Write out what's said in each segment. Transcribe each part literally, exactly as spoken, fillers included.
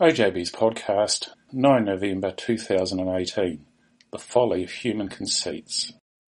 O J B's podcast, the ninth of November two thousand eighteen, The Folly of Human Conceits.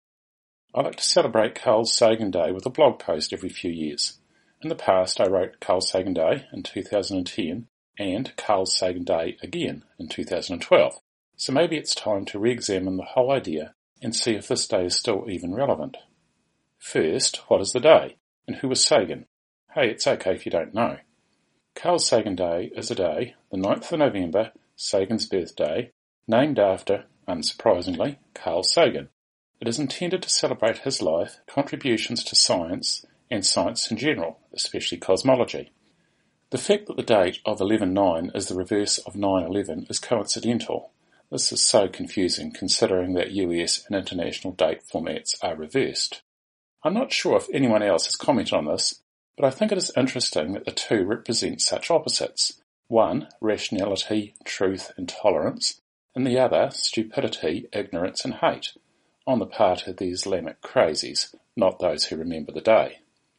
I like to celebrate Carl Sagan Day with a blog post every few years. In the past I wrote Carl Sagan Day in two thousand ten and Carl Sagan Day again in two thousand twelve, so maybe it's time to re-examine the whole idea and see if this day is still even relevant. First, what is the day, and who was Sagan? Hey, it's okay if you don't know. Carl Sagan Day is a day, the ninth of November, Sagan's birthday, named after, unsurprisingly, Carl Sagan. It is intended to celebrate his life, contributions to science, and science in general, especially cosmology. The fact that the date of eleven nine is the reverse of nine eleven is coincidental. This is so confusing considering that U S and international date formats are reversed. I'm not sure if anyone else has commented on this, but I think it is interesting that the two represent such opposites. One, rationality, truth and tolerance, and the other, stupidity, ignorance and hate, on the part of the Islamic crazies, not those who remember the day.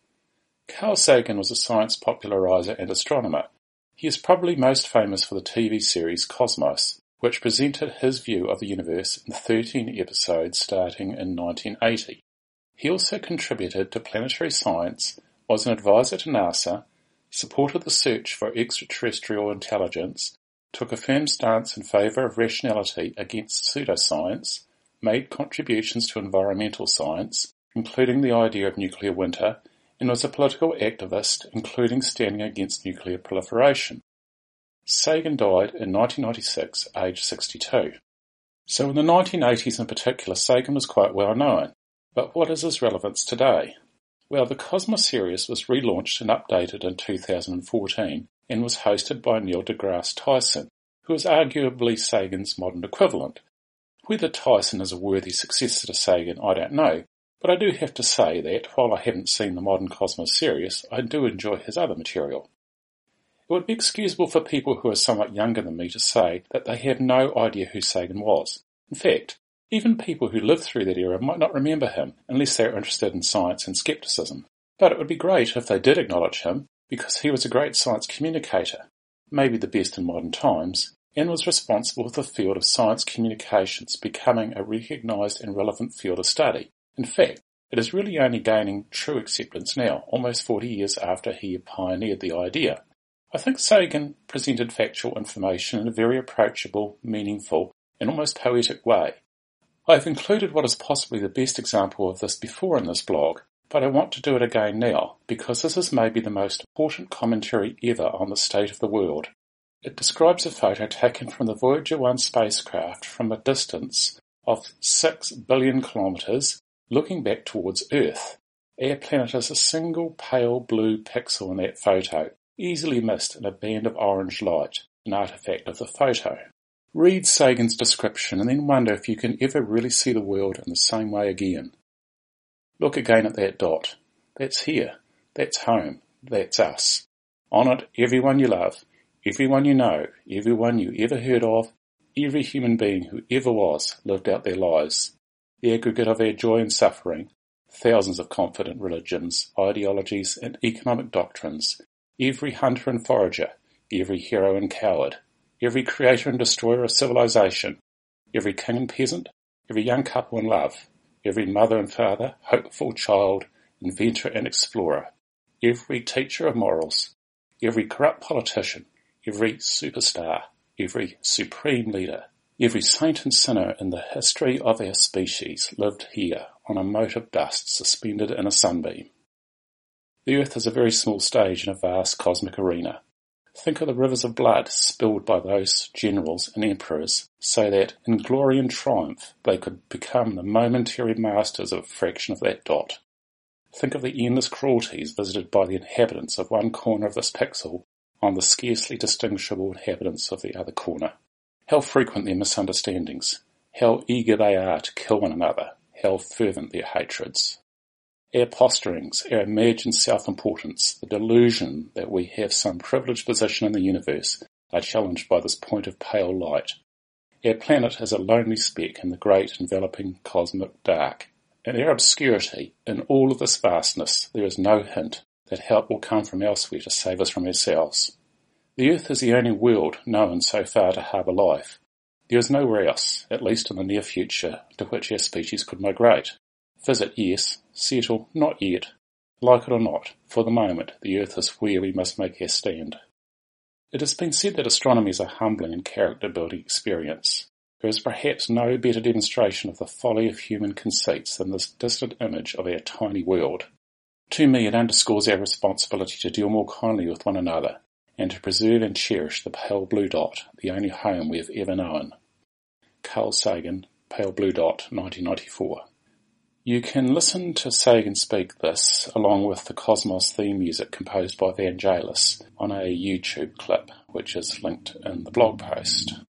Carl Sagan was a science popularizer and astronomer. He is probably most famous for the T V series Cosmos, which presented his view of the universe in thirteen episodes starting in nineteen eighty. He also contributed to planetary science, was an advisor to NASA, supported the search for extraterrestrial intelligence, took a firm stance in favour of rationality against pseudoscience, made contributions to environmental science, including the idea of nuclear winter, and was a political activist, including standing against nuclear proliferation. Sagan died in nineteen ninety-six, aged sixty-two. So in the nineteen eighties in particular, Sagan was quite well known. But what is his relevance today? Well, the Cosmos series was relaunched and updated in two thousand fourteen and was hosted by Neil deGrasse Tyson, who is arguably Sagan's modern equivalent. Whether Tyson is a worthy successor to Sagan, I don't know, but I do have to say that, while I haven't seen the modern Cosmos series, I do enjoy his other material. It would be excusable for people who are somewhat younger than me to say that they have no idea who Sagan was. In fact, even people who lived through that era might not remember him unless they are interested in science and skepticism. But it would be great if they did acknowledge him, because he was a great science communicator, maybe the best in modern times, and was responsible for the field of science communications becoming a recognised and relevant field of study. In fact, it is really only gaining true acceptance now, almost forty years after he pioneered the idea. I think Sagan presented factual information in a very approachable, meaningful, and almost poetic way. I have included what is possibly the best example of this before in this blog, but I want to do it again now, because this is maybe the most important commentary ever on the state of the world. It describes a photo taken from the Voyager one spacecraft from a distance of six billion kilometres, looking back towards Earth. Our planet is a single pale blue pixel in that photo, easily missed in a band of orange light, an artefact of the photo. Read Sagan's description and then wonder if you can ever really see the world in the same way again. Look again at that dot. That's here. That's home. That's us. On it, everyone you love, everyone you know, everyone you ever heard of, every human being who ever was lived out their lives. The aggregate of our joy and suffering, thousands of confident religions, ideologies and economic doctrines, every hunter and forager, every hero and coward, every creator and destroyer of civilization, every king and peasant, every young couple in love, every mother and father, hopeful child, inventor and explorer, every teacher of morals, every corrupt politician, every superstar, every supreme leader, every saint and sinner in the history of our species lived here on a mote of dust suspended in a sunbeam. The Earth is a very small stage in a vast cosmic arena. Think of the rivers of blood spilled by those generals and emperors, so that, in glory and triumph, they could become the momentary masters of a fraction of that dot. Think of the endless cruelties visited by the inhabitants of one corner of this pixel on the scarcely distinguishable inhabitants of the other corner. How frequent their misunderstandings, how eager they are to kill one another, how fervent their hatreds. Our posturings, our imagined self-importance, the delusion that we have some privileged position in the universe are challenged by this point of pale light. Our planet is a lonely speck in the great enveloping cosmic dark. In our obscurity, in all of this vastness, there is no hint that help will come from elsewhere to save us from ourselves. The Earth is the only world known so far to harbour life. There is nowhere else, at least in the near future, to which our species could migrate. Visit, yes. Settle, not yet. Like it or not, for the moment, the Earth is where we must make our stand. It has been said that astronomy is a humbling and character-building experience. There is perhaps no better demonstration of the folly of human conceits than this distant image of our tiny world. To me, it underscores our responsibility to deal more kindly with one another, and to preserve and cherish the pale blue dot, the only home we have ever known. Carl Sagan, Pale Blue Dot, nineteen ninety-four. You can listen to Sagan speak this, along with the Cosmos theme music composed by Vangelis, on a YouTube clip, which is linked in the blog post.